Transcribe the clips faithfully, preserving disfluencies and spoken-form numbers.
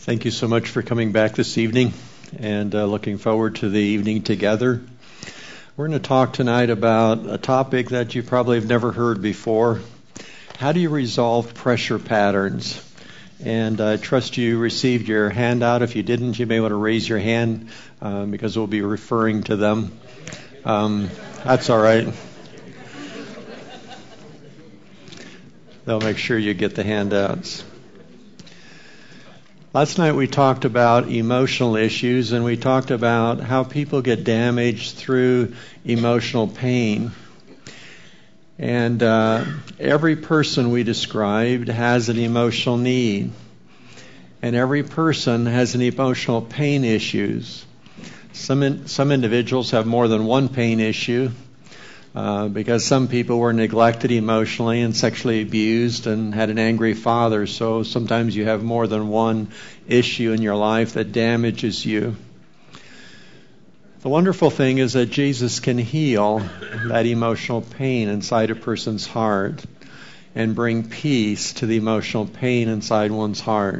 Thank you so much for coming back this evening and uh, looking forward to the evening together. We're going to talk tonight about a topic that you probably have never heard before. How do you resolve pressure patterns? And I trust you received your handout. If you didn't, you may want to raise your hand um, because we'll be referring to them. Um, that's all right. They'll make sure you get the handouts. Last night we talked about emotional issues, and we talked about how people get damaged through emotional pain. And uh, every person we described has an emotional need. And every person has an emotional pain issues. Some in, some individuals have more than one pain issue. Uh, because some people were neglected emotionally and sexually abused and had an angry father. So sometimes you have more than one issue in your life that damages you. The wonderful thing is that Jesus can heal that emotional pain inside a person's heart and bring peace to the emotional pain inside one's heart.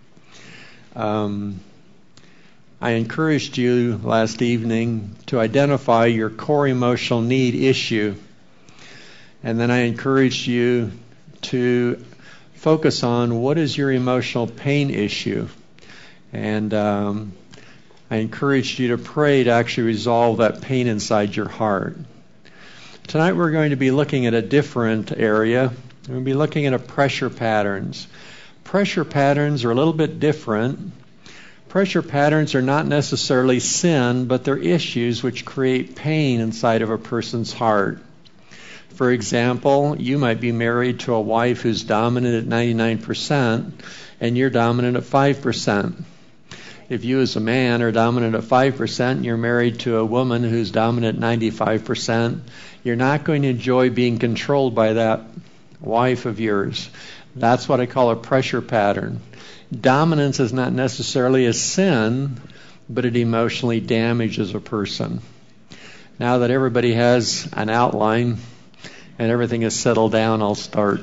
Um, I encouraged you last evening to identify your core emotional need issue. And then I encouraged you to focus on what is your emotional pain issue. And um, I encouraged you to pray to actually resolve that pain inside your heart. Tonight we're going to be looking at a different area. We're going to be looking at a pressure patterns. Pressure patterns are a little bit different. Pressure patterns are not necessarily sin, but they're issues which create pain inside of a person's heart. For example, you might be married to a wife who's dominant at ninety-nine percent, and you're dominant at five percent. If you as a man are dominant at five percent, and you're married to a woman who's dominant at ninety-five percent, you're not going to enjoy being controlled by that wife of yours. That's what I call a pressure pattern. Dominance is not necessarily a sin, but it emotionally damages a person. Now that everybody has an outline and everything is settled down, I'll start.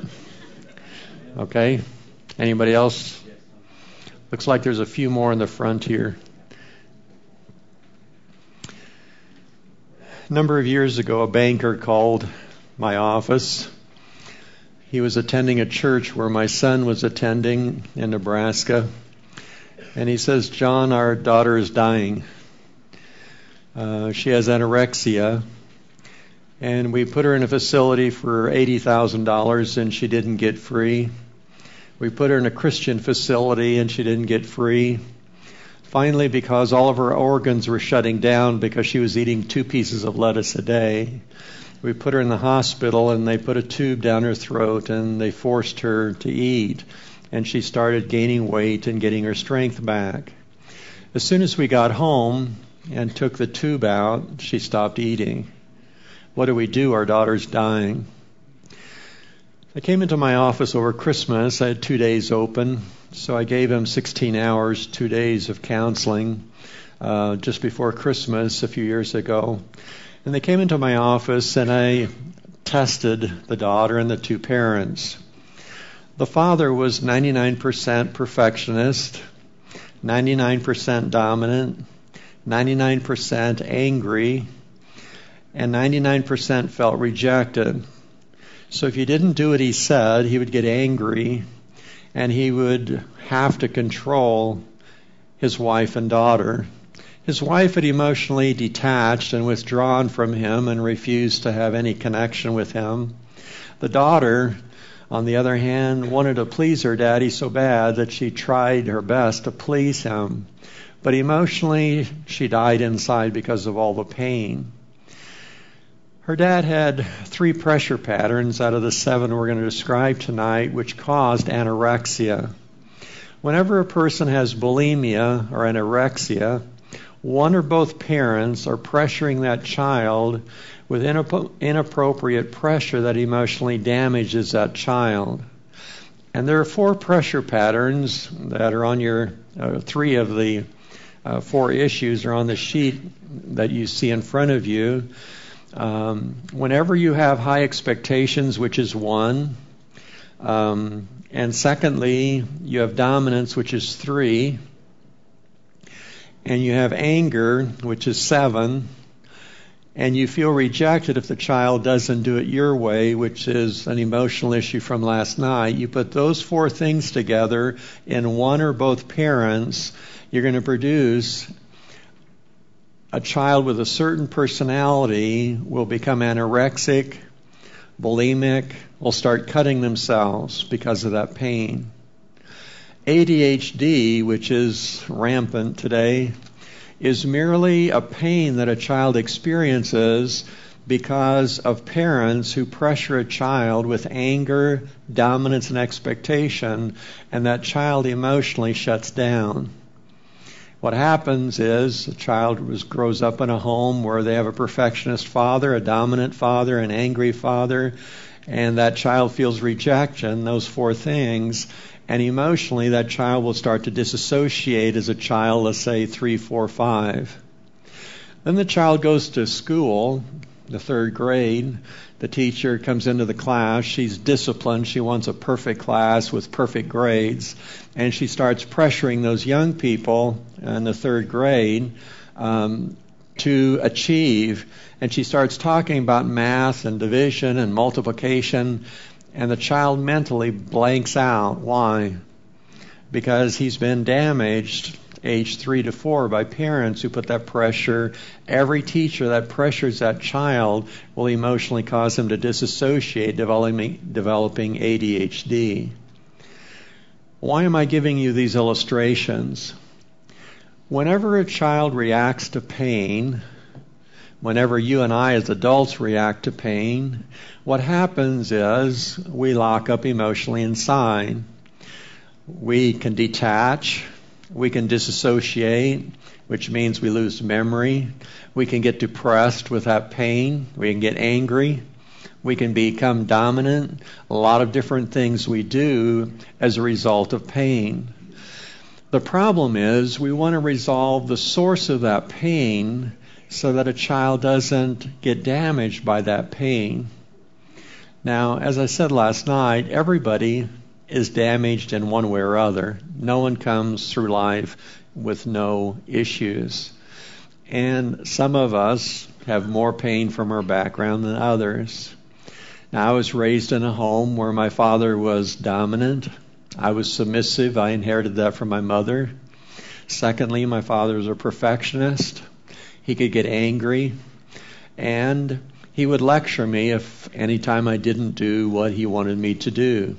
Okay? Anybody else? Looks like there's a few more in the front here. A number of years ago, a banker called my office. He was attending a church where my son was attending in Nebraska. And he says, "John, our daughter is dying. Uh, she has anorexia. And we put her in a facility for eighty thousand dollars and she didn't get free. We put her in a Christian facility and she didn't get free. Finally, because all of her organs were shutting down because she was eating two pieces of lettuce a day, we put her in the hospital and they put a tube down her throat and they forced her to eat. And she started gaining weight and getting her strength back. As soon as we got home and took the tube out, she stopped eating. What do we do? Our daughter's dying. I came into my office over Christmas. I had two days open. So I gave him sixteen hours, two days of counseling uh, just before Christmas a few years ago. And they came into my office and I tested the daughter and the two parents. The father was ninety-nine percent perfectionist, ninety-nine percent dominant, ninety-nine percent angry, and ninety-nine percent felt rejected. So if you didn't do what he said, he would get angry and he would have to control his wife and daughter. His wife had emotionally detached and withdrawn from him and refused to have any connection with him. The daughter, on the other hand, wanted to please her daddy so bad that she tried her best to please him. But emotionally, she died inside because of all the pain. Her dad had three pressure patterns out of the seven we're going to describe tonight, which caused anorexia. Whenever a person has bulimia or anorexia, one or both parents are pressuring that child with inappropriate pressure that emotionally damages that child. And there are four pressure patterns that are on your, uh, three of the uh, four issues are on the sheet that you see in front of you. Um, whenever you have high expectations, which is one, um, and secondly, you have dominance, which is three, and you have anger, which is seven, and you feel rejected if the child doesn't do it your way, which is an emotional issue from last night. You put those four things together in one or both parents, you're going to produce a child with a certain personality will become anorexic, bulimic, will start cutting themselves because of that pain. A D H D, which is rampant today, is merely a pain that a child experiences because of parents who pressure a child with anger, dominance, and expectation, and that child emotionally shuts down. What happens is a child was, grows up in a home where they have a perfectionist father, a dominant father, an angry father, and that child feels rejection, those four things, and emotionally that child will start to disassociate as a child, let's say three, four, five. Then the child goes to school, the third grade. The teacher comes into the class. She's disciplined. She wants a perfect class with perfect grades. And she starts pressuring those young people in the third grade um, to achieve. And she starts talking about math and division and multiplication. And the child mentally blanks out. Why? Because he's been damaged age three to four by parents who put that pressure. Every teacher that pressures that child will emotionally cause him to disassociate, developing, developing A D H D. Why am I giving you these illustrations? Whenever a child reacts to pain, whenever you and I as adults react to pain, what happens is we lock up emotionally inside. We can detach. We can disassociate, which means we lose memory. We can get depressed with that pain. We can get angry. We can become dominant. A lot of different things we do as a result of pain. The problem is we want to resolve the source of that pain so that a child doesn't get damaged by that pain. Now, as I said last night, everybody is damaged in one way or other. No one comes through life with no issues. And some of us have more pain from our background than others. Now, I was raised in a home where my father was dominant. I was submissive. I inherited that from my mother. Secondly, my father was a perfectionist. He could get angry. And he would lecture me if any time I didn't do what he wanted me to do.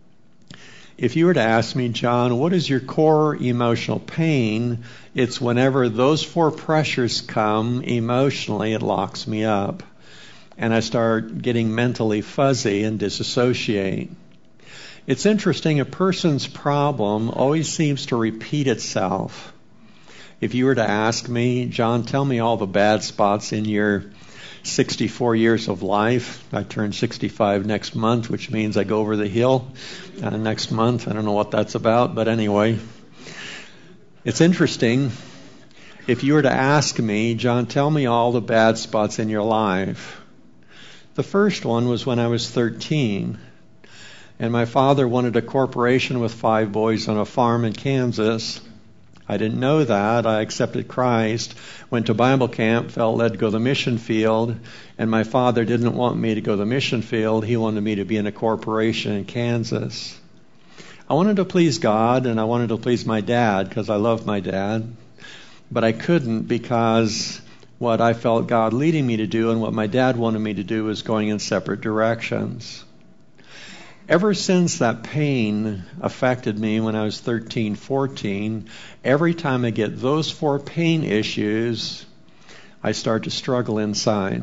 If you were to ask me, John, what is your core emotional pain? It's whenever those four pressures come emotionally, it locks me up. And I start getting mentally fuzzy and disassociate. It's interesting, a person's problem always seems to repeat itself. If you were to ask me, John, tell me all the bad spots in your sixty-four years of life. I turn sixty-five next month, which means I go over the hill uh, next month. I don't know what that's about, but anyway. It's interesting. If you were to ask me, John, tell me all the bad spots in your life. The first one was when I was thirteen. And my father wanted a corporation with five boys on a farm in Kansas. I didn't know that. I accepted Christ, went to Bible camp, felt led to go to the mission field, and my father didn't want me to go to the mission field. He wanted me to be in a corporation in Kansas. I wanted to please God, and I wanted to please my dad because I love my dad, but I couldn't because what I felt God leading me to do and what my dad wanted me to do was going in separate directions. Ever since that pain affected me when I was thirteen, fourteen, every time I get those four pain issues, I start to struggle inside.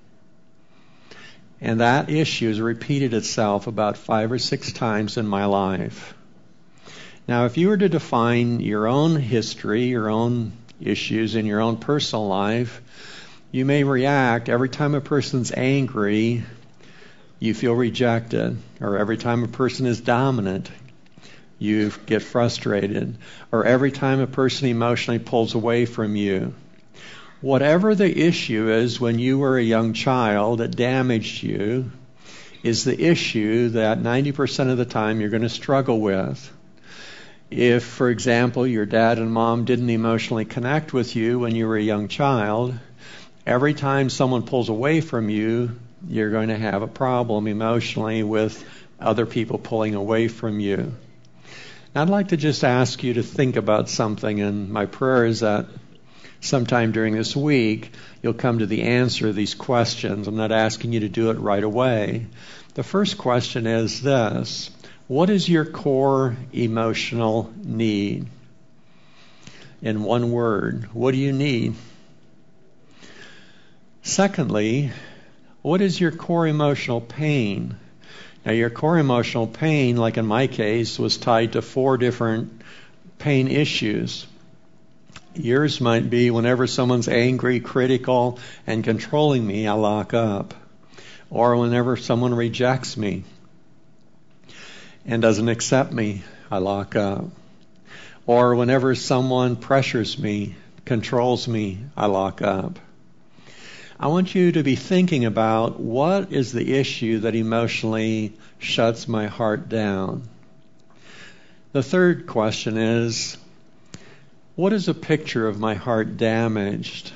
And that issue has repeated itself about five or six times in my life. Now, if you were to define your own history, your own issues in your own personal life, you may react every time a person's angry, you feel rejected, or every time a person is dominant, you get frustrated, or every time a person emotionally pulls away from you. Whatever the issue is when you were a young child that damaged you is the issue that ninety percent of the time you're going to struggle with. If, for example, your dad and mom didn't emotionally connect with you when you were a young child, every time someone pulls away from you, you're going to have a problem emotionally with other people pulling away from you. I'd like to just ask you to think about something, and my prayer is that sometime during this week you'll come to the answer to these questions. I'm not asking you to do it right away. The first question is this: what is your core emotional need? In one word, what do you need? Secondly, what is your core emotional pain? Now, your core emotional pain, like in my case, was tied to four different pain issues. Yours might be whenever someone's angry, critical, and controlling me, I lock up. Or whenever someone rejects me and doesn't accept me, I lock up. Or whenever someone pressures me, controls me, I lock up. I want you to be thinking about what is the issue that emotionally shuts my heart down. The third question is, what is a picture of my heart damaged?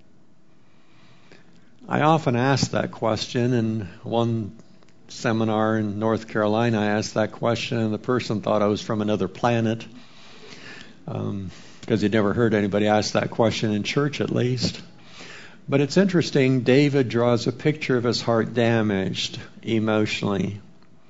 I often ask that question. In one seminar in North Carolina, I asked that question, and the person thought I was from another planet, um, because he'd never heard anybody ask that question in church, at least. But it's interesting, David draws a picture of his heart damaged emotionally.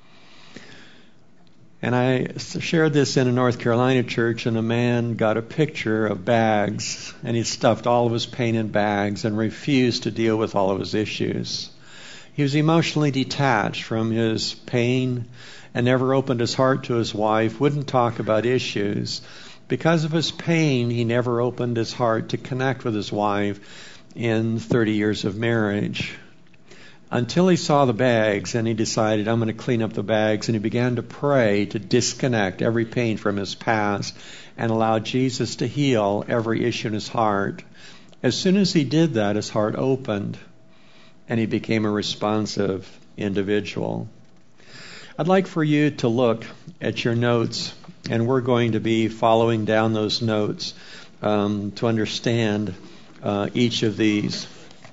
And I shared this in a North Carolina church, and a man got a picture of bags, and he stuffed all of his pain in bags and refused to deal with all of his issues. He was emotionally detached from his pain and never opened his heart to his wife, wouldn't talk about issues. Because of his pain, he never opened his heart to connect with his wife in thirty years of marriage, until he saw the bags and he decided, I'm going to clean up the bags, and he began to pray to disconnect every pain from his past and allow Jesus to heal every issue in his heart. As soon as he did that, his heart opened and he became a responsive individual. I'd like for you to look at your notes, and we're going to be following down those notes um, to understand Uh, each of these.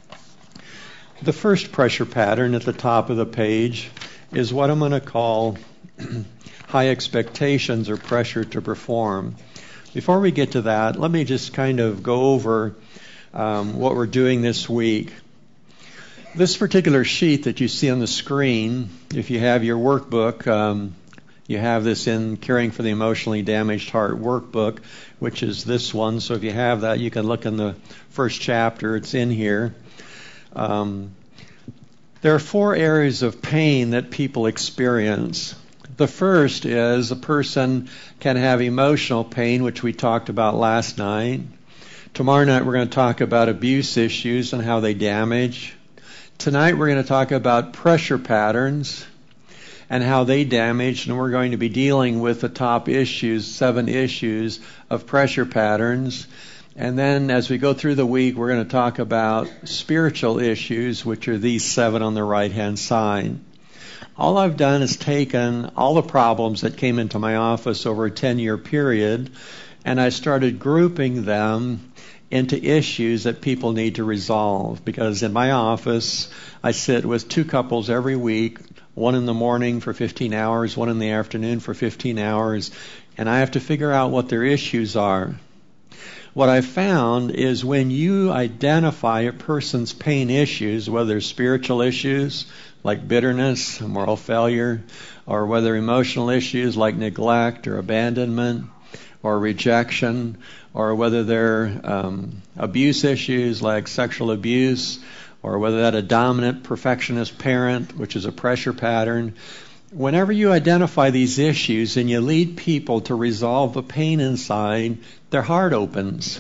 The first pressure pattern at the top of the page is what I'm going to call high expectations or pressure to perform. Before we get to that, let me just kind of go over um, what we're doing this week. This particular sheet that you see on the screen, if you have your workbook, um, you have this in Caring for the Emotionally Damaged Heart workbook, which is this one. So if you have that, you can look in the first chapter. It's in here. Um, there are four areas of pain that people experience. The first is a person can have emotional pain, which we talked about last night. Tomorrow night we're going to talk about abuse issues and how they damage. Tonight we're going to talk about pressure patterns and how they damage, and we're going to be dealing with the top issues, seven issues of pressure patterns. And then as we go through the week, we're going to talk about spiritual issues, which are these seven on the right-hand side. All I've done is taken all the problems that came into my office over a ten-year period, and I started grouping them into issues that people need to resolve. Because in my office, I sit with two couples every week, one in the morning for fifteen hours, one in the afternoon for fifteen hours, and I have to figure out what their issues are. What I found is when you identify a person's pain issues, whether spiritual issues like bitterness, moral failure, or whether emotional issues like neglect or abandonment or rejection, or whether they're um, abuse issues like sexual abuse, or whether that a dominant perfectionist parent, which is a pressure pattern. Whenever you identify these issues and you lead people to resolve the pain inside, their heart opens.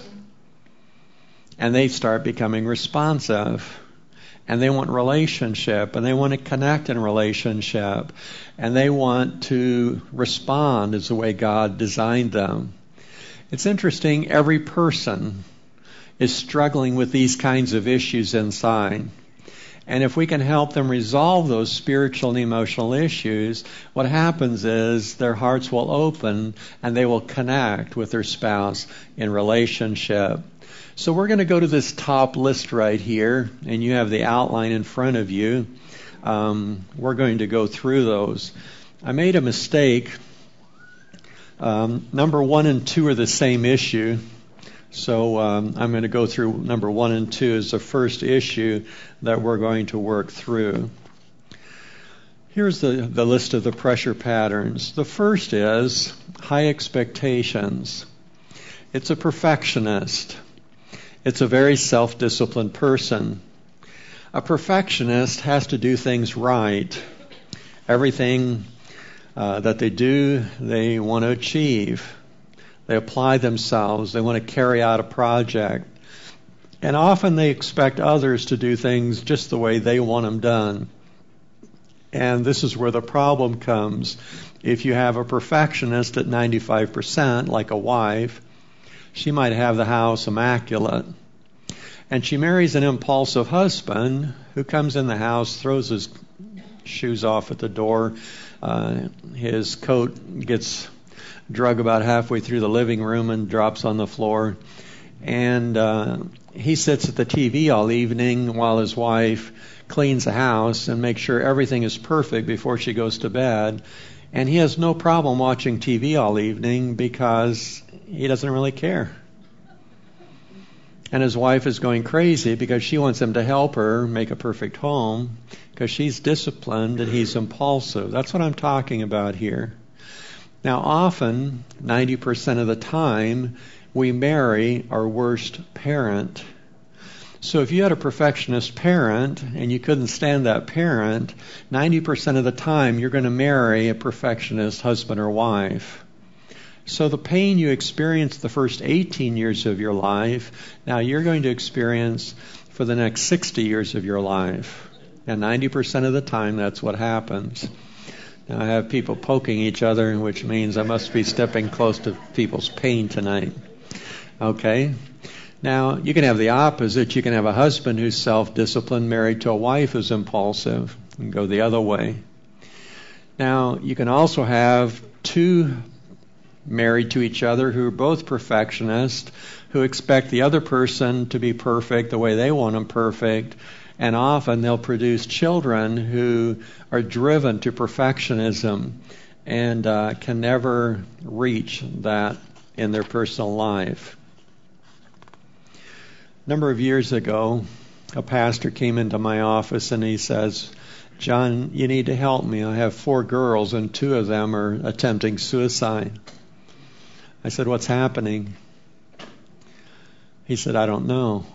And they start becoming responsive. And they want relationship. And they want to connect in relationship. And they want to respond as the way God designed them. It's interesting, every person is struggling with these kinds of issues inside. And if we can help them resolve those spiritual and emotional issues, what happens is their hearts will open and they will connect with their spouse in relationship. So we're going to go to this top list right here, and you have the outline in front of you. Um, we're going to go through those. I made a mistake. Um, number one and two are the same issue. So um, I'm going to go through number one and two as the first issue that we're going to work through. Here's the, the list of the pressure patterns. The first is high expectations. It's a perfectionist. It's a very self-disciplined person. A perfectionist has to do things right. Everything uh, that they do, they want to achieve. They apply themselves. They want to carry out a project. And often they expect others to do things just the way they want them done. And this is where the problem comes. If you have a perfectionist at ninety-five percent, like a wife, she might have the house immaculate. And she marries an impulsive husband who comes in the house, throws his shoes off at the door, uh, his coat gets drug about halfway through the living room and drops on the floor. And uh, he sits at the T V all evening while his wife cleans the house and makes sure everything is perfect before she goes to bed. And he has no problem watching T V all evening because he doesn't really care. And his wife is going crazy because she wants him to help her make a perfect home because she's disciplined and he's impulsive. That's what I'm talking about here. Now, often, ninety percent of the time, we marry our worst parent. So if you had a perfectionist parent and you couldn't stand that parent, ninety percent of the time you're going to marry a perfectionist husband or wife. So the pain you experience the first eighteen years of your life, now you're going to experience for the next sixty years of your life. And ninety percent of the time that's what happens. Now, I have people poking each other, which means I must be stepping close to people's pain tonight. Okay? Now, you can have the opposite. You can have a husband who's self-disciplined, married to a wife who's impulsive, and go the other way. Now, you can also have two married to each other who are both perfectionists, who expect the other person to be perfect the way they want them perfect. And often they'll produce children who are driven to perfectionism and uh, can never reach that in their personal life. A number of years ago, a pastor came into my office and he says, "John, you need to help me. I have four girls and two of them are attempting suicide." I said, "What's happening?" He said, "I don't know."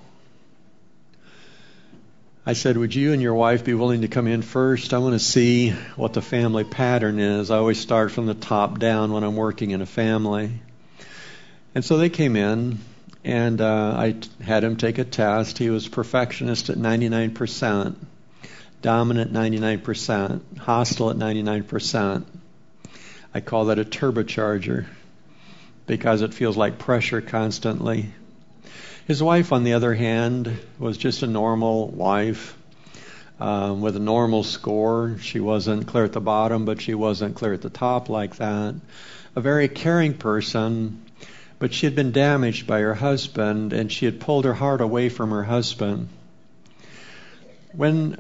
I said, "Would you and your wife be willing to come in first? I want to see what the family pattern is. I always start from the top down when I'm working in a family." And so they came in, and uh, I t- had him take a test. He was perfectionist at ninety-nine percent, dominant ninety-nine percent, hostile at ninety-nine percent. I call that a turbocharger because it feels like pressure constantly. His wife, on the other hand, was just a normal wife um, with a normal score. She wasn't clear at the bottom, but she wasn't clear at the top like that. A very caring person, but she had been damaged by her husband, and she had pulled her heart away from her husband. When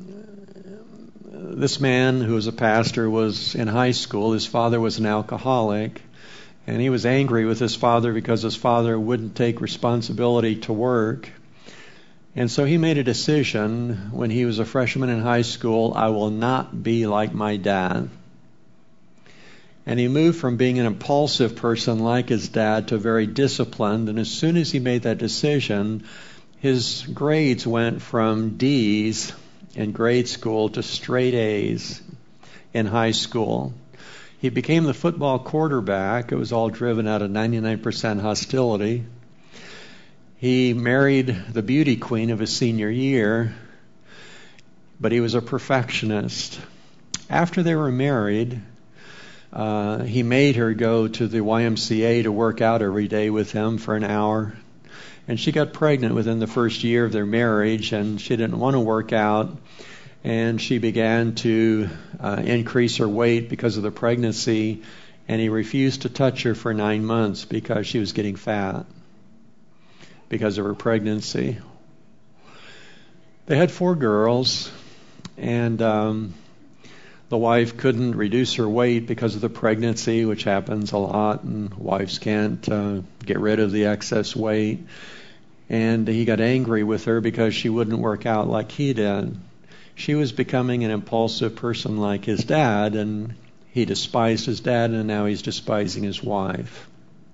this man, who was a pastor, was in high school, his father was an alcoholic. And he was angry with his father because his father wouldn't take responsibility to work. And so he made a decision when he was a freshman in high school, I will not be like my dad. And he moved from being an impulsive person like his dad to very disciplined. And as soon as he made that decision, his grades went from D's in grade school to straight A's in high school. He became the football quarterback. It was all driven out of ninety-nine percent hostility. He married the beauty queen of his senior year, but he was a perfectionist. After they were married, uh, he made her go to the Y M C A to work out every day with him for an hour. And she got pregnant within the first year of their marriage, and she didn't want to work out. And she began to uh, increase her weight because of the pregnancy, and he refused to touch her for nine months because she was getting fat because of her pregnancy. They had four girls, and um, the wife couldn't reduce her weight because of the pregnancy, which happens a lot, and wives can't uh, get rid of the excess weight. And he got angry with her because she wouldn't work out like he did. She was becoming an impulsive person like his dad, and he despised his dad, and now he's despising his wife.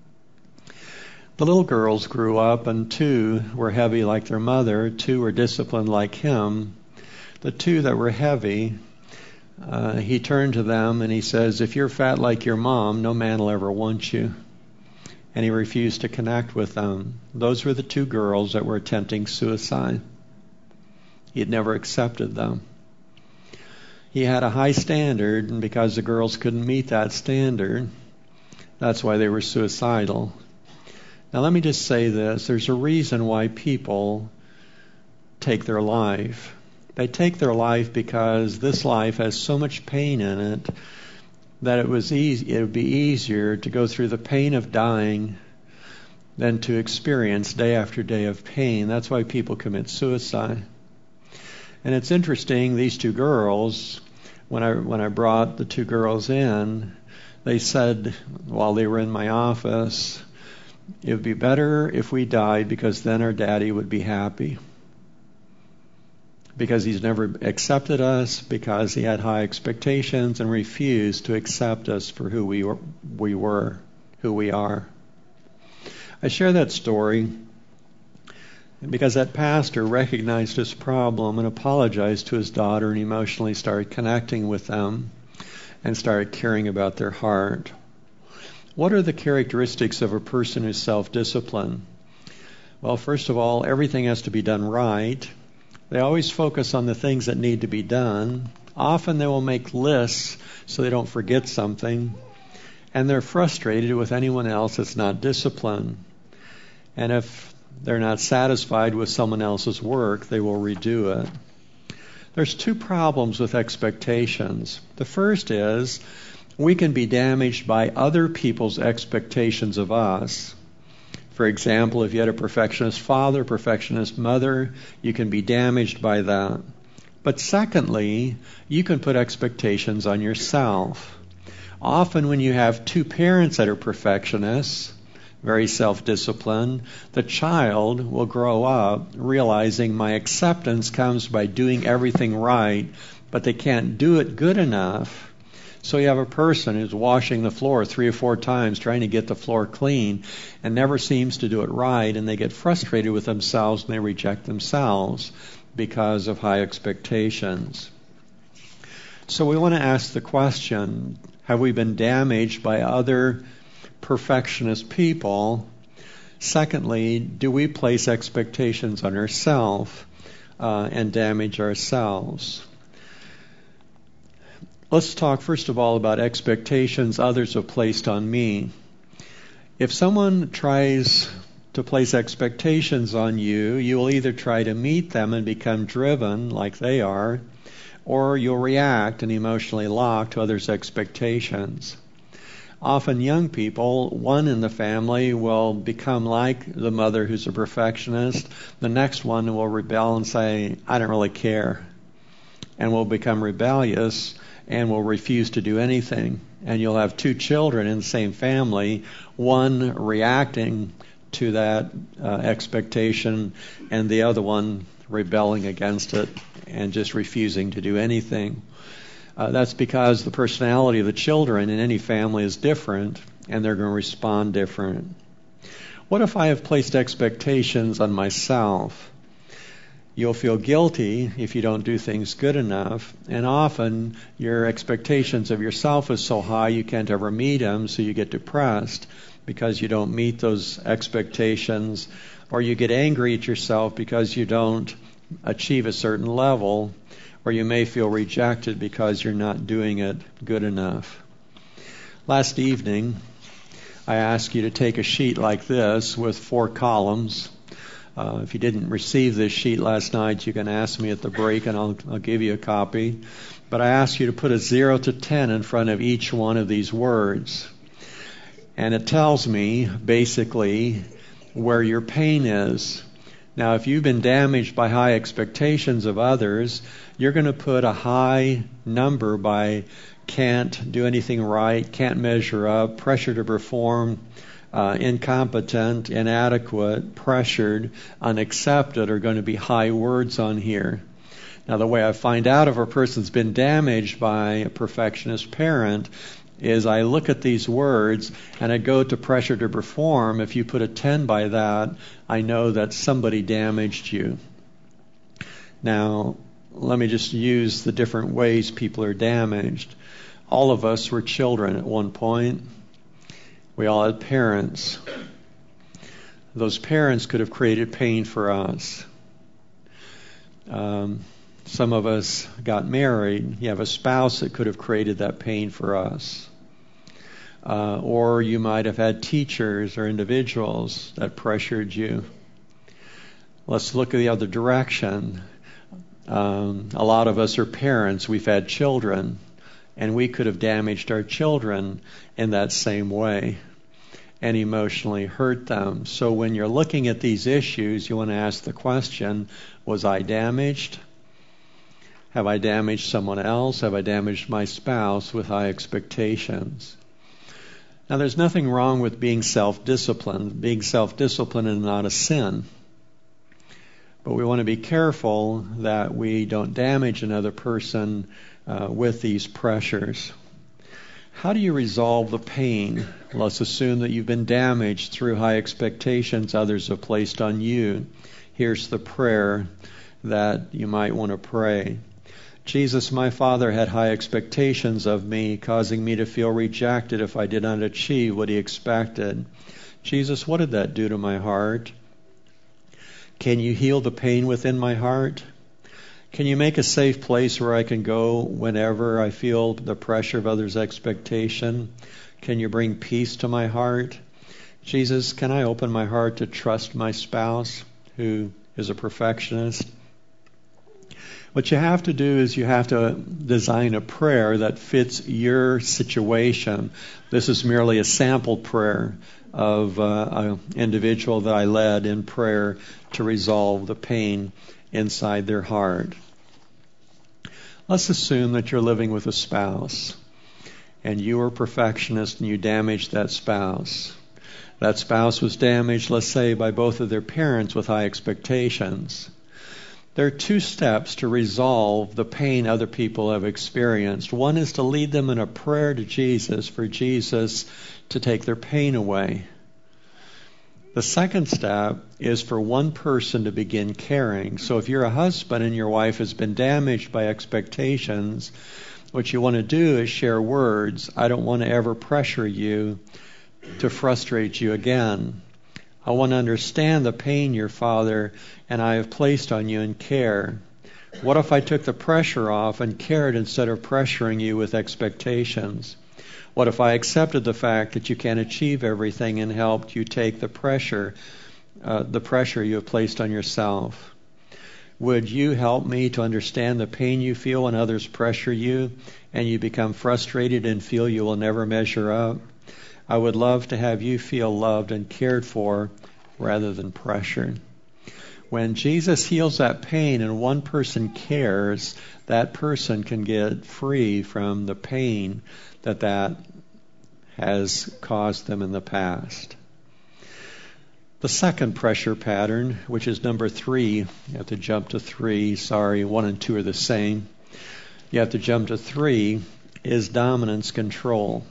The little girls grew up, and two were heavy like their mother. Two were disciplined like him. The two that were heavy, uh, he turned to them and he says, if you're fat like your mom, no man will ever want you. And he refused to connect with them. Those were the two girls that were attempting suicide. He had never accepted them. He had a high standard, and because the girls couldn't meet that standard, that's why they were suicidal. Now let me just say this. There's a reason why people take their life. They take their life because this life has so much pain in it that it was easy, it would be easier to go through the pain of dying than to experience day after day of pain. That's why people commit suicide. And it's interesting, these two girls, when I when I brought the two girls in, they said while they were in my office, it would be better if we died because then our daddy would be happy. Because he's never accepted us, because he had high expectations and refused to accept us for who we were, we were, who we are. I share that story because that pastor recognized his problem and apologized to his daughter and emotionally started connecting with them and started caring about their heart. What are the characteristics of a person who's self-disciplined? Well, first of all, everything has to be done right. They always focus on the things that need to be done. Often they will make lists so they don't forget something. And they're frustrated with anyone else that's not disciplined. And if they're not satisfied with someone else's work, they will redo it. There's two problems with expectations. The first is we can be damaged by other people's expectations of us. For example, if you had a perfectionist father, perfectionist mother, you can be damaged by that. But secondly, you can put expectations on yourself. Often when you have two parents that are perfectionists, very self-disciplined, the child will grow up realizing my acceptance comes by doing everything right, but they can't do it good enough. So you have a person who's washing the floor three or four times trying to get the floor clean and never seems to do it right, and they get frustrated with themselves and they reject themselves because of high expectations. So we want to ask the question, have we been damaged by other perfectionist people? Secondly, do we place expectations on ourselves uh, and damage ourselves? Let's talk first of all about expectations others have placed on me. If someone tries to place expectations on you, you will either try to meet them and become driven like they are, or you'll react and emotionally lock to others' expectations. Often young people, one in the family will become like the mother who's a perfectionist. The next one will rebel and say, I don't really care, and will become rebellious and will refuse to do anything. And you'll have two children in the same family, one reacting to that uh, expectation and the other one rebelling against it and just refusing to do anything. Uh, that's because the personality of the children in any family is different, and they're going to respond different. What if I have placed expectations on myself? You'll feel guilty if you don't do things good enough, and often your expectations of yourself is so high you can't ever meet them, so you get depressed because you don't meet those expectations, or you get angry at yourself because you don't achieve a certain level, or you may feel rejected because you're not doing it good enough. Last evening, I asked you to take a sheet like this with four columns. Uh, if you didn't receive this sheet last night, you can ask me at the break and I'll, I'll give you a copy. But I ask you to put a zero to ten in front of each one of these words. And it tells me, basically, where your pain is. Now, if you've been damaged by high expectations of others, you're going to put a high number by can't do anything right, can't measure up, pressure to perform, uh, incompetent, inadequate, pressured, unaccepted are going to be high words on here. Now, the way I find out if a person's been damaged by a perfectionist parent is I look at these words and I go to pressure to perform. If you put a ten by that, I know that somebody damaged you. Now, let me just use the different ways people are damaged. All of us were children at one point. We all had parents. Those parents could have created pain for us. Um, some of us got married. You have a spouse that could have created that pain for us. Uh, or you might have had teachers or individuals that pressured you. Let's look at the other direction. Um, a lot of us are parents. We've had children, and we could have damaged our children in that same way and emotionally hurt them. So when you're looking at these issues, you want to ask the question, was I damaged? Have I damaged someone else? Have I damaged my spouse with high expectations? Now, there's nothing wrong with being self-disciplined. Being self-disciplined is not a sin. But we want to be careful that we don't damage another person uh, with these pressures. How do you resolve the pain? Let's assume that you've been damaged through high expectations others have placed on you. Here's the prayer that you might want to pray. Jesus, my Father, had high expectations of me, causing me to feel rejected if I did not achieve what he expected. Jesus, what did that do to my heart? Can you heal the pain within my heart? Can you make a safe place where I can go whenever I feel the pressure of others' expectation? Can you bring peace to my heart? Jesus, can I open my heart to trust my spouse who is a perfectionist? What you have to do is you have to design a prayer that fits your situation. This is merely a sample prayer of uh, an individual that I led in prayer to resolve the pain inside their heart. Let's assume that you're living with a spouse and you are a perfectionist and you damaged that spouse. That spouse was damaged, let's say, by both of their parents with high expectations. There are two steps to resolve the pain other people have experienced. One is to lead them in a prayer to Jesus for Jesus to take their pain away. The second step is for one person to begin caring. So if you're a husband and your wife has been damaged by expectations, what you want to do is share words. I don't want to ever pressure you to frustrate you again. I want to understand the pain your father and I have placed on you and care. What if I took the pressure off and cared instead of pressuring you with expectations? What if I accepted the fact that you can't achieve everything and helped you take the pressure, uh, the pressure you have placed on yourself? Would you help me to understand the pain you feel when others pressure you and you become frustrated and feel you will never measure up? I would love to have you feel loved and cared for rather than pressured. When Jesus heals that pain and one person cares, that person can get free from the pain that that has caused them in the past. The second pressure pattern, which is number three, you have to jump to three. Sorry, one and two are the same. You have to jump to three, is dominance control.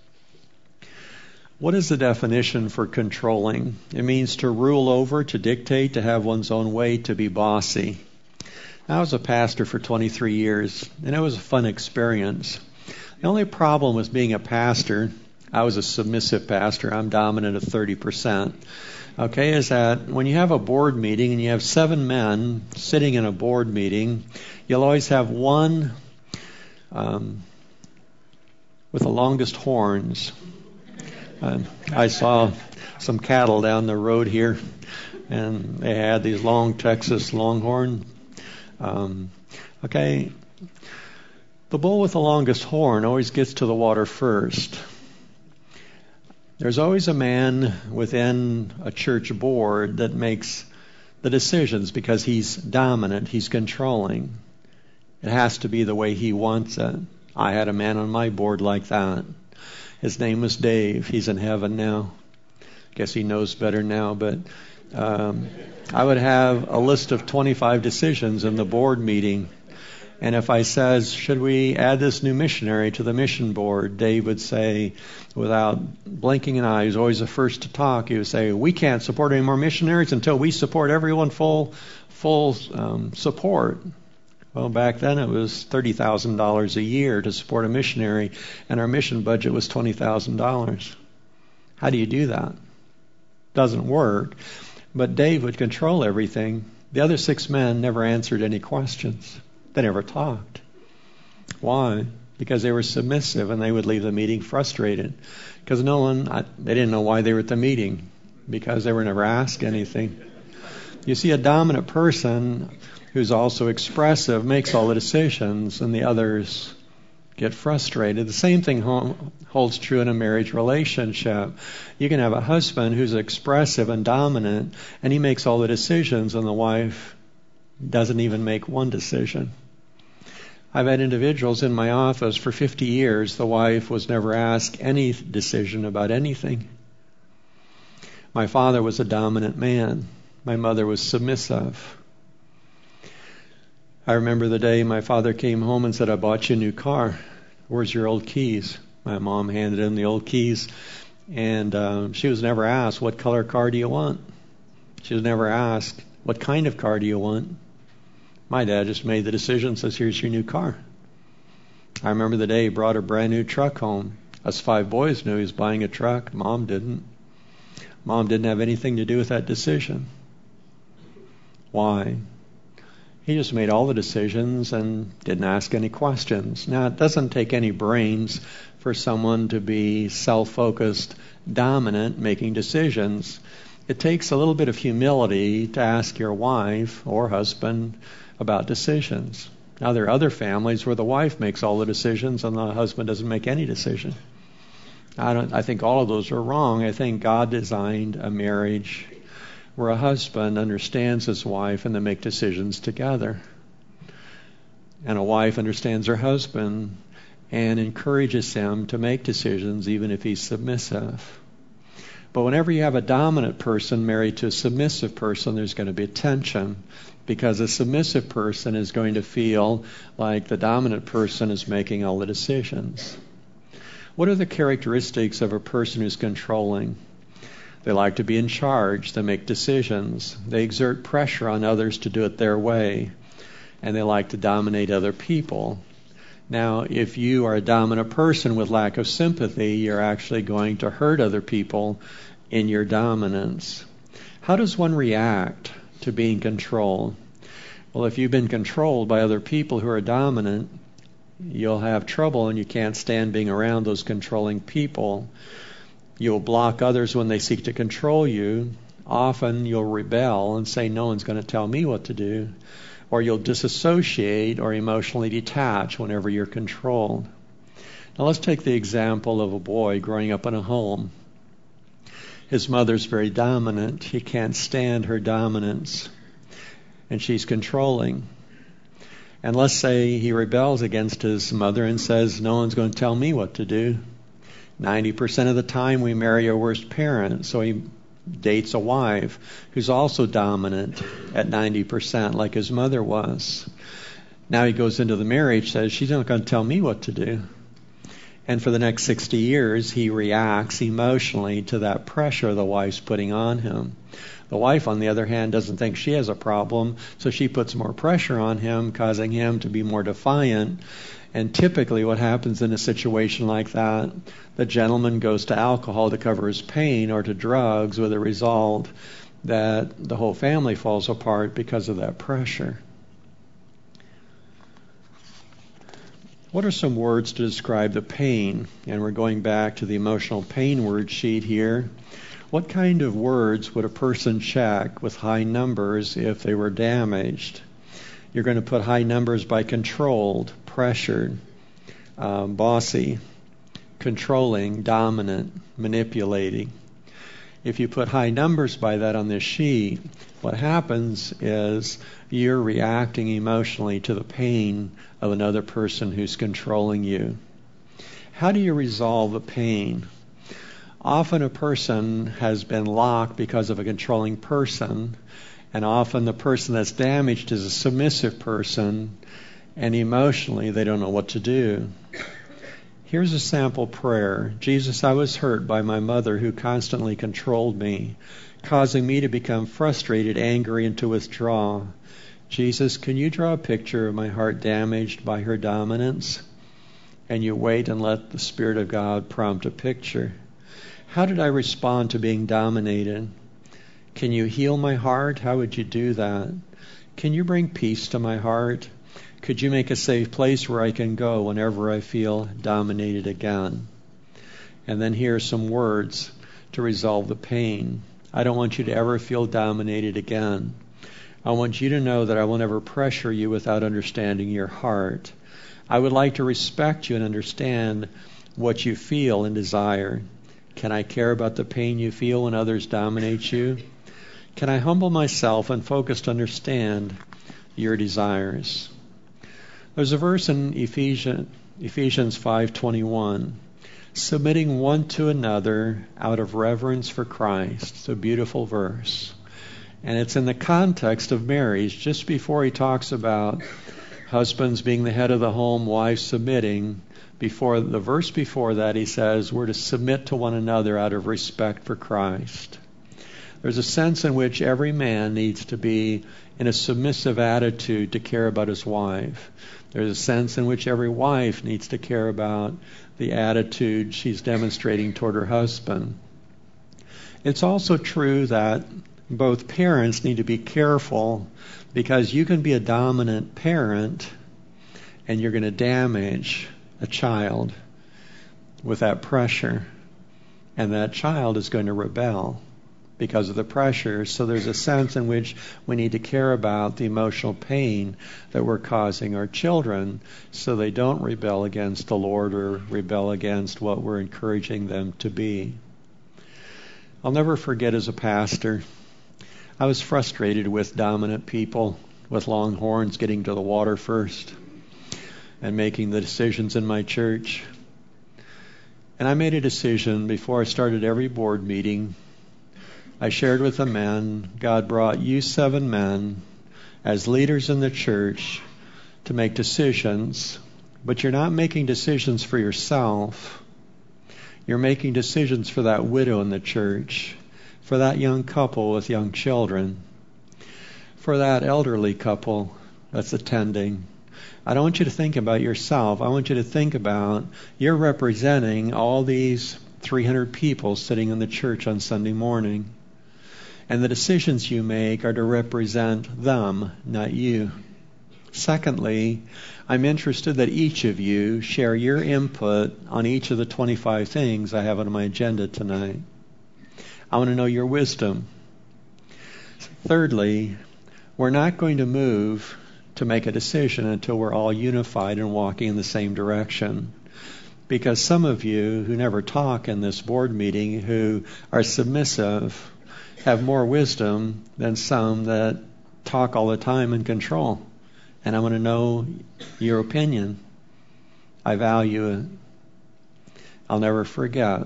What is the definition for controlling? It means to rule over, to dictate, to have one's own way, to be bossy. I was a pastor for twenty-three years, and it was a fun experience. The only problem with being a pastor, I was a submissive pastor, I'm dominant at thirty percent, okay, is that when you have a board meeting and you have seven men sitting in a board meeting, you'll always have one um, with the longest horns. Uh, I saw some cattle down the road here. and they had these long Texas Longhorn. Um, okay, the bull with the longest horn always gets to the water first. There's always a man within a church board that makes the decisions because he's dominant, he's controlling. It has to be the way he wants it. I had a man on my board like that. His name was Dave. He's in heaven now. Guess he knows better now, but um, I would have a list of twenty-five decisions in the board meeting. And if I says, should we add this new missionary to the mission board, Dave would say, without blinking an eye, he was always the first to talk, he would say, we can't support any more missionaries until we support everyone full full um, support. Well, back then it was thirty thousand dollars a year to support a missionary, and our mission budget was twenty thousand dollars. How do you do that? Doesn't work. But Dave would control everything. The other six men never answered any questions. They never talked. Why? Because they were submissive, and they would leave the meeting frustrated. Because no one, I, they didn't know why they were at the meeting, because they were never asked anything. You see, a dominant person who's also expressive makes all the decisions, and the others get frustrated. The same thing holds true in a marriage relationship. You can have a husband who's expressive and dominant, and he makes all the decisions, and the wife doesn't even make one decision. I've had individuals in my office for fifty years, the wife was never asked any decision about anything. My father was a dominant man. My mother was submissive. I remember the day my father came home and said, I bought you a new car. Where's your old keys? My mom handed him the old keys, and uh, she was never asked, what color car do you want? She was never asked, what kind of car do you want? My dad just made the decision, says, here's your new car. I remember the day he brought a brand new truck home. Us five boys knew he was buying a truck. Mom didn't. Mom didn't have anything to do with that decision. Why? He just made all the decisions and didn't ask any questions. Now, it doesn't take any brains for someone to be self-focused, dominant, making decisions. It takes a little bit of humility to ask your wife or husband about decisions. Now, there are other families where the wife makes all the decisions and the husband doesn't make any decision. I don't. I think all of those are wrong. I think God designed a marriage where a husband understands his wife and they make decisions together. And a wife understands her husband and encourages him to make decisions even if he's submissive. But whenever you have a dominant person married to a submissive person, there's going to be tension, because a submissive person is going to feel like the dominant person is making all the decisions. What are the characteristics of a person who's controlling? They like to be in charge. They make decisions. They exert pressure on others to do it their way. And they like to dominate other people. Now, if you are a dominant person with lack of sympathy, you're actually going to hurt other people in your dominance. How does one react to being controlled? Well, if you've been controlled by other people who are dominant, you'll have trouble and you can't stand being around those controlling people. You'll block others when they seek to control you. Often you'll rebel and say, no one's going to tell me what to do. Or you'll disassociate or emotionally detach whenever you're controlled. Now let's take the example of a boy growing up in a home. His mother's very dominant. He can't stand her dominance. And she's controlling. And let's say he rebels against his mother and says, no one's going to tell me what to do. ninety percent of the time we marry our worst parent. So he dates a wife who's also dominant at ninety percent like his mother was. Now he goes into the marriage, says, she's not going to tell me what to do. And for the next sixty years, he reacts emotionally to that pressure the wife's putting on him. The wife, on the other hand, doesn't think she has a problem, so she puts more pressure on him, causing him to be more defiant. And typically what happens in a situation like that, the gentleman goes to alcohol to cover his pain or to drugs, with the result that the whole family falls apart because of that pressure. What are some words to describe the pain? And we're going back to the emotional pain word sheet here. What kind of words would a person check with high numbers if they were damaged? You're going to put high numbers by controlled, pressured, um, bossy, controlling, dominant, manipulating. If you put high numbers by that on this sheet, what happens is you're reacting emotionally to the pain of another person who's controlling you. How do you resolve the pain? Often a person has been locked because of a controlling person, and often the person that's damaged is a submissive person, and emotionally they don't know what to do. Here's a sample prayer. Jesus, I was hurt by my mother who constantly controlled me, causing me to become frustrated, angry, and to withdraw. Jesus, can you draw a picture of my heart damaged by her dominance? And you wait and let the Spirit of God prompt a picture. How did I respond to being dominated? Can you heal my heart? How would you do that? Can you bring peace to my heart? Could you make a safe place where I can go whenever I feel dominated again? And then here are some words to resolve the pain. I don't want you to ever feel dominated again. I want you to know that I will never pressure you without understanding your heart. I would like to respect you and understand what you feel and desire. Can I care about the pain you feel when others dominate you? Can I humble myself and focus to understand your desires? There's a verse in Ephesians, Ephesians five twenty-one, submitting one to another out of reverence for Christ. It's a beautiful verse. And it's in the context of marriage, just before he talks about husbands being the head of the home, wives submitting. Before the verse before that, he says we're to submit to one another out of respect for Christ. There's a sense in which every man needs to be in a submissive attitude to care about his wife. There's a sense in which every wife needs to care about the attitude she's demonstrating toward her husband. It's also true that both parents need to be careful, because you can be a dominant parent and you're going to damage a child with that pressure, and that child is going to rebel because of the pressure. So there's a sense in which we need to care about the emotional pain that we're causing our children so they don't rebel against the Lord or rebel against what we're encouraging them to be. I'll never forget, as a pastor, I was frustrated with dominant people with long horns getting to the water first and making the decisions in my church. And I made a decision before I started every board meeting. I shared with the men, God brought you seven men as leaders in the church to make decisions, but you're not making decisions for yourself. You're making decisions for that widow in the church, for that young couple with young children, for that elderly couple that's attending. I don't want you to think about yourself. I want you to think about you're representing all these three hundred people sitting in the church on Sunday morning. And the decisions you make are to represent them, not you. Secondly, I'm interested that each of you share your input on each of the twenty-five things I have on my agenda tonight. I want to know your wisdom. Thirdly, we're not going to move to make a decision until we're all unified and walking in the same direction. Because some of you who never talk in this board meeting, who are submissive, have more wisdom than some that talk all the time and control. And I want to know your opinion. I value it. I'll never forget.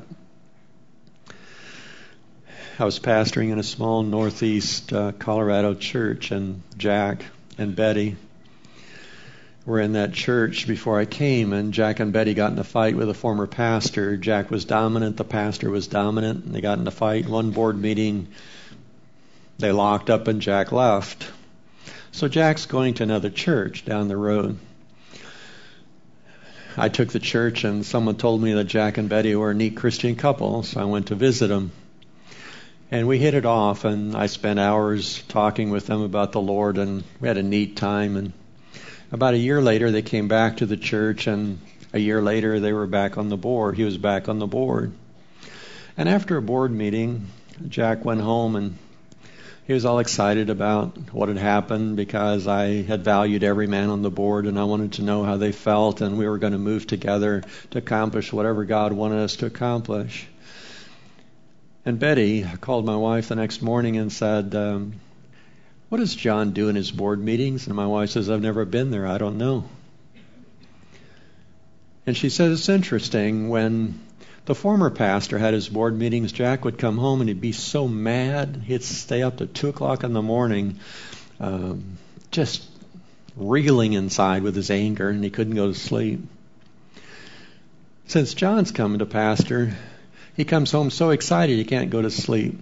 I was pastoring in a small northeast uh, Colorado church, and Jack and Betty were in that church before I came, and Jack and Betty got in a fight with a former pastor. Jack was dominant, the pastor was dominant, and they got in a fight. One board meeting, they locked up and Jack left. So Jack's going to another church down the road. I took the church, and someone told me that Jack and Betty were a neat Christian couple, so I went to visit them. And we hit it off, and I spent hours talking with them about the Lord, and we had a neat time. And about a year later, they came back to the church, and a year later, they were back on the board. He was back on the board. And after a board meeting, Jack went home and he was all excited about what had happened because I had valued every man on the board and I wanted to know how they felt, and we were going to move together to accomplish whatever God wanted us to accomplish. And Betty called my wife the next morning and said, um, what does John do in his board meetings? And my wife says, I've never been there. I don't know. And she says, it's interesting. When the former pastor had his board meetings, Jack would come home and he'd be so mad. He'd stay up to two o'clock in the morning, um, just reeling inside with his anger, and he couldn't go to sleep. Since John's come to pastor, he comes home so excited he can't go to sleep.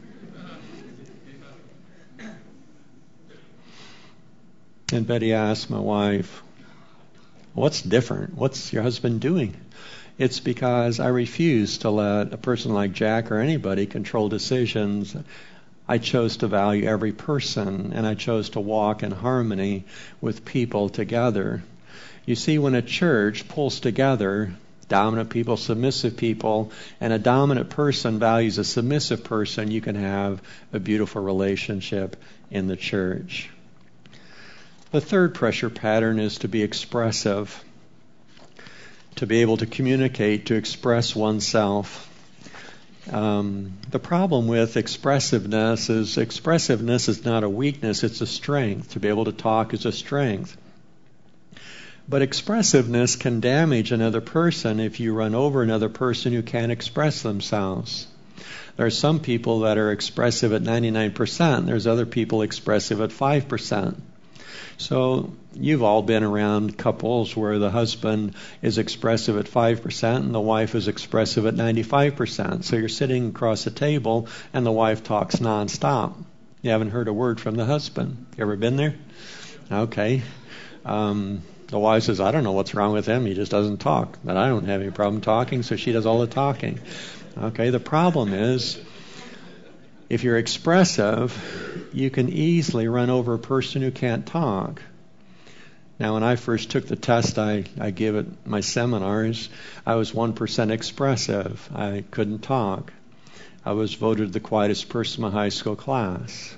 And Betty asked my wife, what's different? What's your husband doing? It's because I refuse to let a person like Jack or anybody control decisions. I chose to value every person, and I chose to walk in harmony with people together. You see, when a church pulls together dominant people, submissive people, and a dominant person values a submissive person, you can have a beautiful relationship in the church. The third pressure pattern is to be expressive, to be able to communicate, to express oneself. Um, the problem with expressiveness is expressiveness is not a weakness, it's a strength. To be able to talk is a strength. But expressiveness can damage another person if you run over another person who can't express themselves. There are some people that are expressive at ninety-nine percent. There's other people expressive at five percent. So you've all been around couples where the husband is expressive at five percent and the wife is expressive at ninety-five percent. So you're sitting across the table and the wife talks nonstop. You haven't heard a word from the husband. You ever been there? Okay. Um, the wife says, I don't know what's wrong with him. He just doesn't talk. But I don't have any problem talking, so she does all the talking. Okay, the problem is, if you're expressive, you can easily run over a person who can't talk. Now, when I first took the test I, I give at my seminars, I was one percent expressive. I couldn't talk. I was voted the quietest person in my high school class.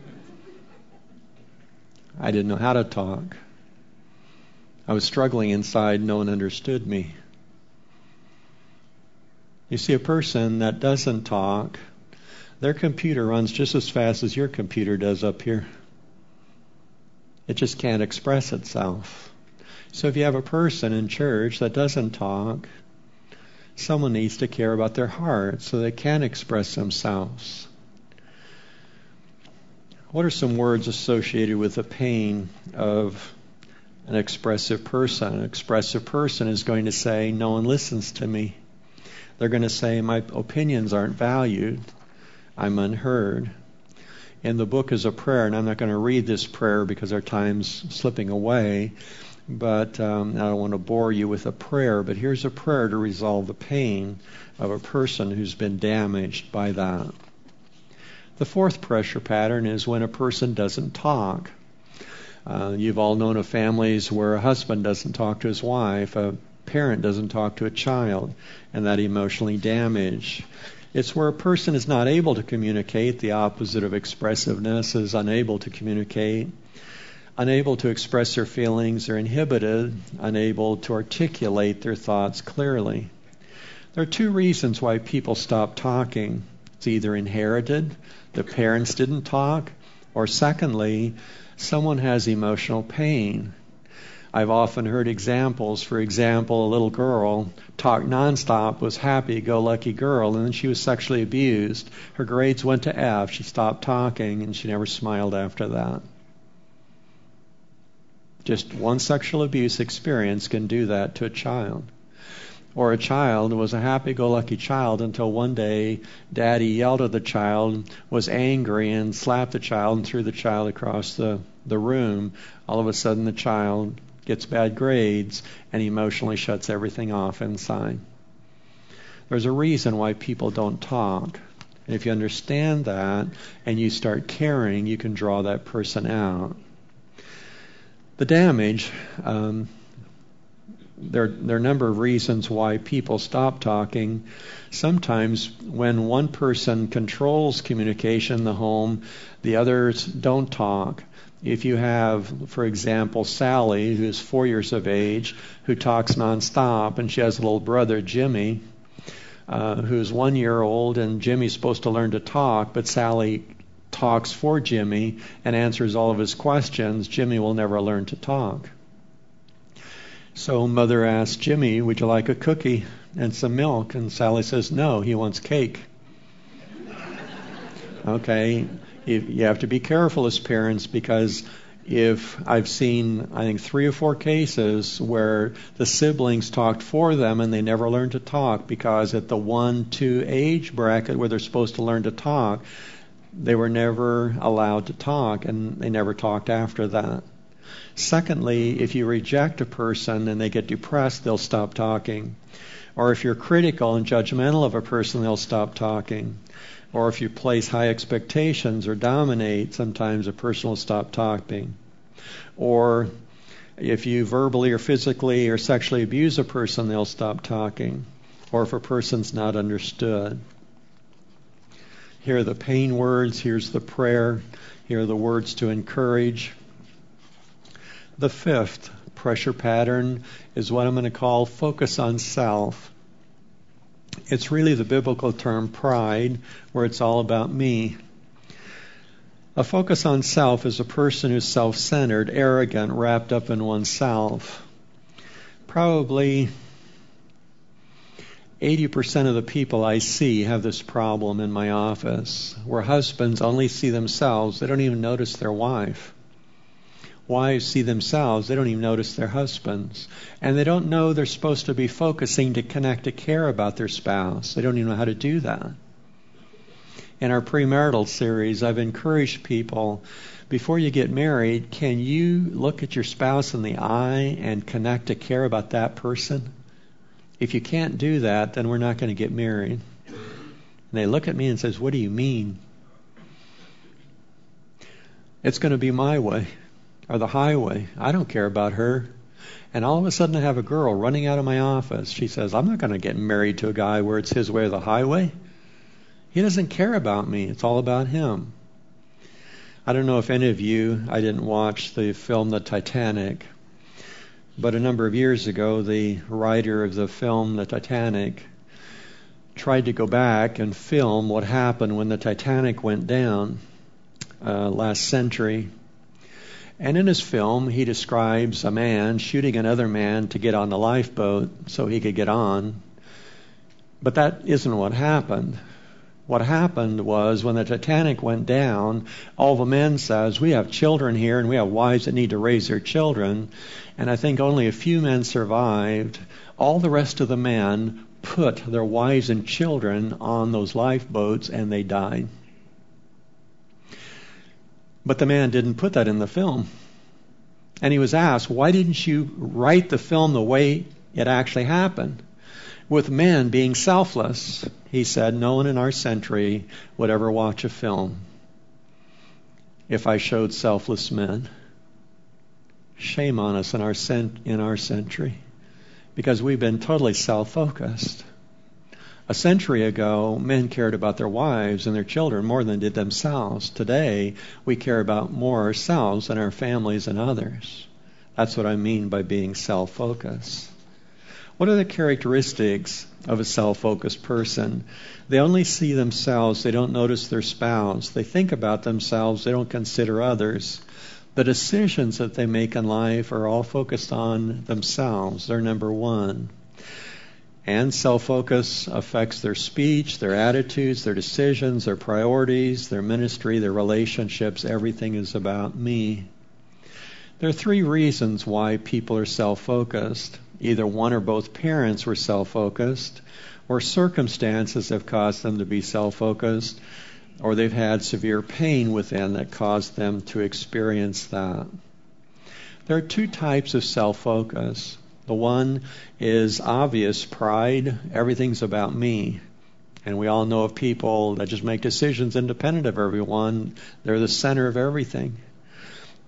I didn't know how to talk. I was struggling inside. No one understood me. You see, a person that doesn't talk, their computer runs just as fast as your computer does up here. It just can't express itself. So if you have a person in church that doesn't talk, someone needs to care about their heart so they can express themselves. What are some words associated with the pain of an expressive person? An expressive person is going to say, no one listens to me. They're going to say, my opinions aren't valued. I'm unheard. In the book is a prayer, and I'm not going to read this prayer because our time's slipping away, but um, I don't want to bore you with a prayer, but here's a prayer to resolve the pain of a person who's been damaged by that. The fourth pressure pattern is when a person doesn't talk. Uh, you've all known of families where a husband doesn't talk to his wife, a parent doesn't talk to a child, and that emotionally damage. It's where a person is not able to communicate. The opposite of expressiveness is unable to communicate, unable to express their feelings, they're inhibited, unable to articulate their thoughts clearly. There are two reasons why people stop talking. It's either inherited, the parents didn't talk, or secondly, someone has emotional pain. I've often heard examples. For example, a little girl talked nonstop, was happy-go-lucky girl, and then she was sexually abused. Her grades went to F. She stopped talking, and she never smiled after that. Just one sexual abuse experience can do that to a child. Or a child was a happy-go-lucky child until one day daddy yelled at the child, was angry, and slapped the child and threw the child across the, the room. All of a sudden the child gets bad grades and emotionally shuts everything off inside. There's a reason why people don't talk. And if you understand that and you start caring, you can draw that person out. The damage, um, there, there are a number of reasons why people stop talking. Sometimes when one person controls communication in the home, the others don't talk. If you have, for example, Sally, who's four years of age, who talks nonstop, and she has a little brother, Jimmy, uh, who's one year old, and Jimmy's supposed to learn to talk, but Sally talks for Jimmy and answers all of his questions, Jimmy will never learn to talk. So Mother asks Jimmy, would you like a cookie and some milk? And Sally says, no, he wants cake. Okay, you have to be careful as parents, because if I've seen, I think, three or four cases where the siblings talked for them and they never learned to talk, because at the one, two age bracket where they're supposed to learn to talk, they were never allowed to talk, and they never talked after that. Secondly, if you reject a person and they get depressed, they'll stop talking. Or if you're critical and judgmental of a person, they'll stop talking. Or if you place high expectations or dominate, sometimes a person will stop talking. Or if you verbally or physically or sexually abuse a person, they'll stop talking. Or if a person's not understood. Here are the pain words, here's the prayer, here are the words to encourage. The fifth pressure pattern is what I'm going to call focus on self. It's really the biblical term pride, where it's all about me. A focus on self is a person who's self-centered, arrogant, wrapped up in oneself. Probably eighty percent of the people I see have this problem in my office, where husbands only see themselves. They don't even notice their wife. Wives see themselves. They don't even notice their husbands. And they don't know they're supposed to be focusing to connect, to care about their spouse. They don't even know how to do that. In our premarital series, I've encouraged people, before you get married, can you look at your spouse in the eye and connect to care about that person? If you can't do that, then we're not going to get married. And they look at me and says, what do you mean? It's going to be my way or the highway. I don't care about her. And all of a sudden I have a girl running out of my office. She says, I'm not going to get married to a guy where it's his way or the highway. He doesn't care about me. It's all about him. I don't know if any of you, I didn't watch the film The Titanic, but a number of years ago, the writer of the film The Titanic tried to go back and film what happened when the Titanic went down uh, last century. And in his film, he describes a man shooting another man to get on the lifeboat so he could get on. But that isn't what happened. What happened was when the Titanic went down, all the men says, we have children here and we have wives that need to raise their children. And I think only a few men survived. All the rest of the men put their wives and children on those lifeboats and they died. But the man didn't put that in the film. And he was asked, why didn't you write the film the way it actually happened? With men being selfless. He said, no one in our century would ever watch a film if I showed selfless men. Shame on us in our cent- in our century, because we've been totally self-focused. A century ago, men cared about their wives and their children more than they did themselves. Today, we care about more ourselves than our families and others. That's what I mean by being self-focused. What are the characteristics of a self-focused person? They only see themselves. They don't notice their spouse. They think about themselves. They don't consider others. The decisions that they make in life are all focused on themselves. They're number one. And self-focus affects their speech, their attitudes, their decisions, their priorities, their ministry, their relationships. Everything is about me. There are three reasons why people are self-focused. Either one or both parents were self-focused, or circumstances have caused them to be self-focused, or they've had severe pain within that caused them to experience that. There are two types of self-focus. The one is obvious pride. Everything's about me. And we all know of people that just make decisions independent of everyone. They're the center of everything.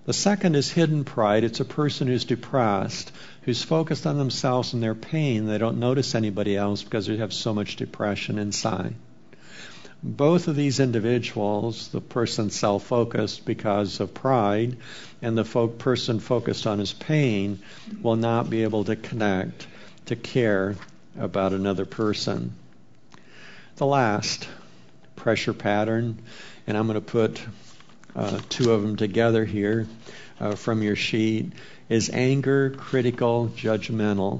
The second is hidden pride. It's a person who's depressed, who's focused on themselves and their pain. They don't notice anybody else because they have so much depression inside. Both of these individuals, the person self-focused because of pride and the fo- person focused on his pain, will not be able to connect, to care about another person. The last pressure pattern, and I'm going to put uh, two of them together here uh, from your sheet, is anger, critical, judgmental.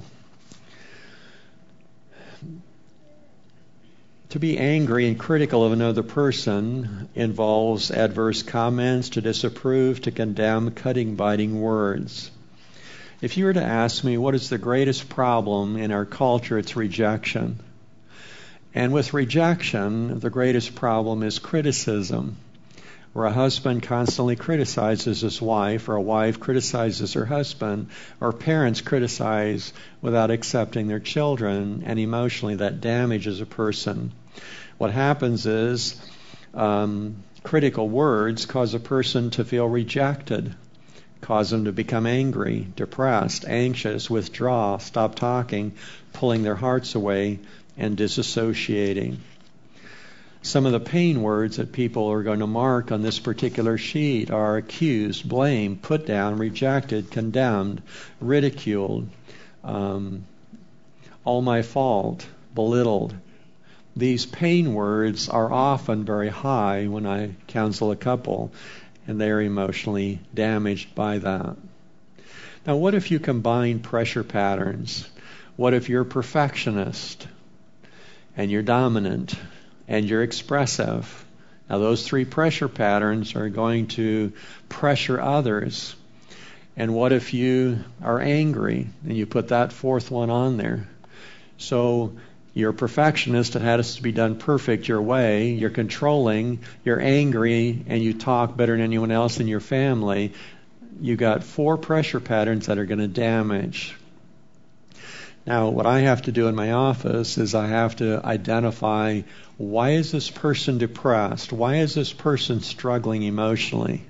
To be angry and critical of another person involves adverse comments, to disapprove, to condemn, cutting, biting words. If you were to ask me what is the greatest problem in our culture, it's rejection. And with rejection, the greatest problem is criticism, where a husband constantly criticizes his wife, or a wife criticizes her husband, or parents criticize without accepting their children, and emotionally that damages a person. What happens is um, critical words cause a person to feel rejected, cause them to become angry, depressed, anxious, withdraw, stop talking, pulling their hearts away, and disassociating. Some of the pain words that people are going to mark on this particular sheet are accused, blamed, put down, rejected, condemned, ridiculed, um, all my fault, belittled. These pain words are often very high when I counsel a couple, and they are emotionally damaged by that. Now, what if you combine pressure patterns? What if you're a perfectionist, and you're dominant, and you're expressive? Now, those three pressure patterns are going to pressure others. And what if you are angry, and you put that fourth one on there? So you're a perfectionist, it has to be done perfect your way. You're controlling, you're angry, and you talk better than anyone else in your family. You got four pressure patterns that are going to damage. Now, what I have to do in my office is I have to identify, why is this person depressed? Why is this person struggling emotionally?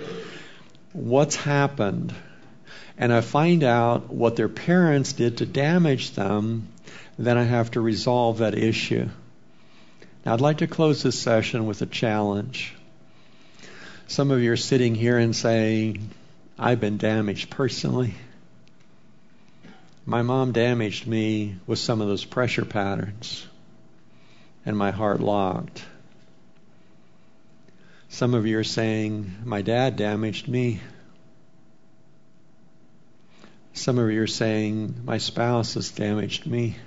What's happened? And I find out what their parents did to damage them. Then I have to resolve that issue. Now, I'd like to close this session with a challenge. Some of you are sitting here and saying, I've been damaged personally. My mom damaged me with some of those pressure patterns, and my heart locked. Some of you are saying, my dad damaged me. Some of you are saying, my spouse has damaged me.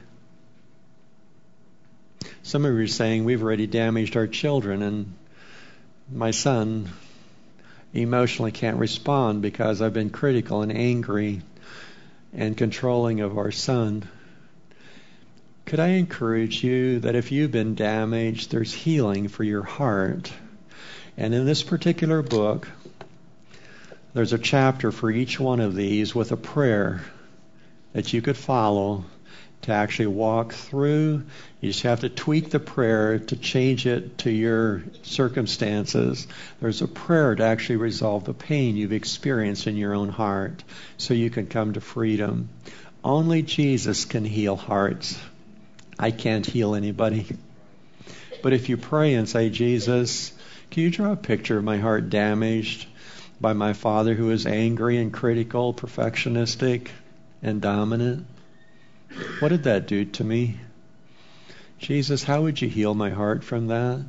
Some of you are saying, we've already damaged our children, and my son emotionally can't respond because I've been critical and angry and controlling of our son. Could I encourage you that if you've been damaged, there's healing for your heart. And in this particular book, there's a chapter for each one of these with a prayer that you could follow to actually walk through. You just have to tweak the prayer to change it to your circumstances. There's a prayer to actually resolve the pain you've experienced in your own heart so you can come to freedom. Only Jesus can heal hearts. I can't heal anybody. But if you pray and say, Jesus, can you draw a picture of my heart damaged by my father who is angry and critical, perfectionistic, and dominant? What did that do to me? Jesus, how would you heal my heart from that?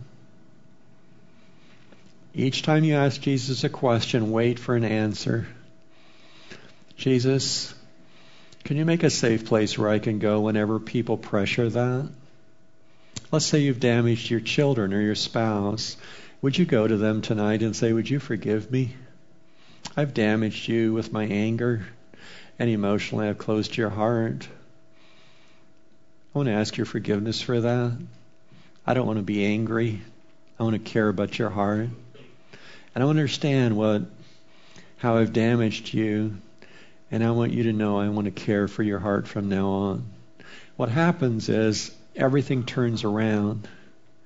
Each time you ask Jesus a question, wait for an answer. Jesus, can you make a safe place where I can go whenever people pressure that? Let's say you've damaged your children or your spouse. Would you go to them tonight and say, would you forgive me? I've damaged you with my anger, and emotionally I've closed your heart. I want to ask your forgiveness for that. I don't want to be angry. I want to care about your heart. And I want to understand what, how I've damaged you. And I want you to know I want to care for your heart from now on. What happens is everything turns around.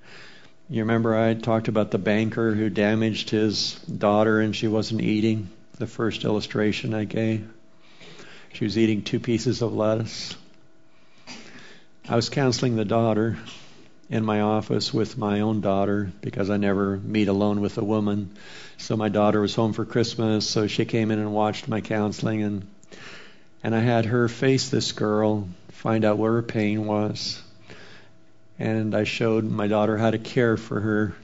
You remember I talked about the banker who damaged his daughter and she wasn't eating. the first illustration I gave. She was eating two pieces of lettuce. I was counseling the daughter in my office with my own daughter because I never meet alone with a woman. So my daughter was home for Christmas, so she came in and watched my counseling, and and I had her face this girl, find out where her pain was. And I showed my daughter how to care for her.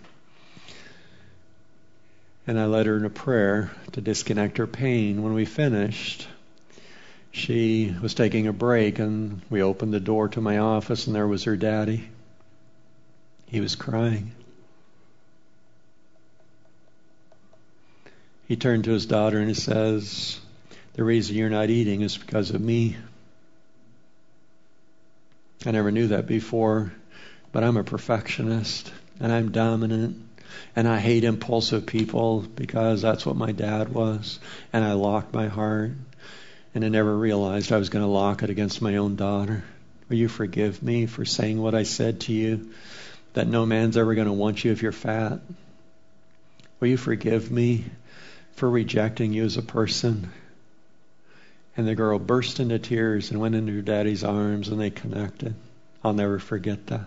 And I led her in a prayer to disconnect her pain. When we finished, she was taking a break, and we opened the door to my office, and there was her daddy. He was crying. He turned to his daughter and he says, "The reason you're not eating is because of me." I never knew that before, but I'm a perfectionist, and I'm dominant, and I hate impulsive people because that's what my dad was, and I locked my heart, and I never realized I was going to lock it against my own daughter. Will you forgive me for saying what I said to you, that no man's ever going to want you if you're fat? Will you forgive me for rejecting you as a person? And the girl burst into tears and went into her daddy's arms, and they connected. I'll never forget that.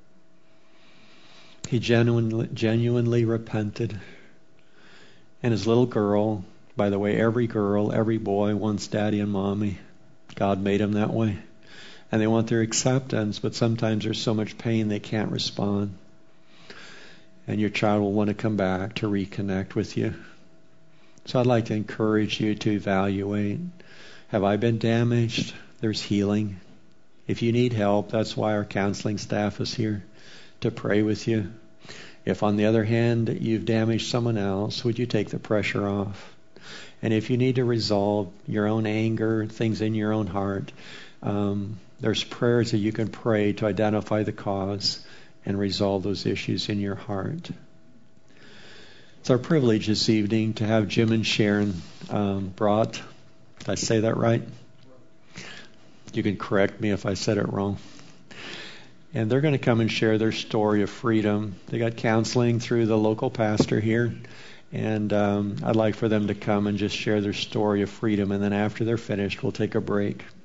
He genuinely, genuinely repented. And his little girl, by the way, every girl, every boy wants daddy and mommy. God made them that way. And they want their acceptance, but sometimes there's so much pain they can't respond. And your child will want to come back to reconnect with you. So I'd like to encourage you to evaluate. Have I been damaged? There's healing. If you need help, that's why our counseling staff is here, to pray with you. If, on the other hand, you've damaged someone else, would you take the pressure off? And if you need to resolve your own anger, things in your own heart, um, there's prayers that you can pray to identify the cause and resolve those issues in your heart. It's our privilege this evening to have Jim and Sharon um, brought. Did I say that right? You can correct me if I said it wrong. And they're going to come and share their story of freedom. They got counseling through the local pastor here. And um, I'd like for them to come and just share their story of freedom. And then after they're finished, we'll take a break.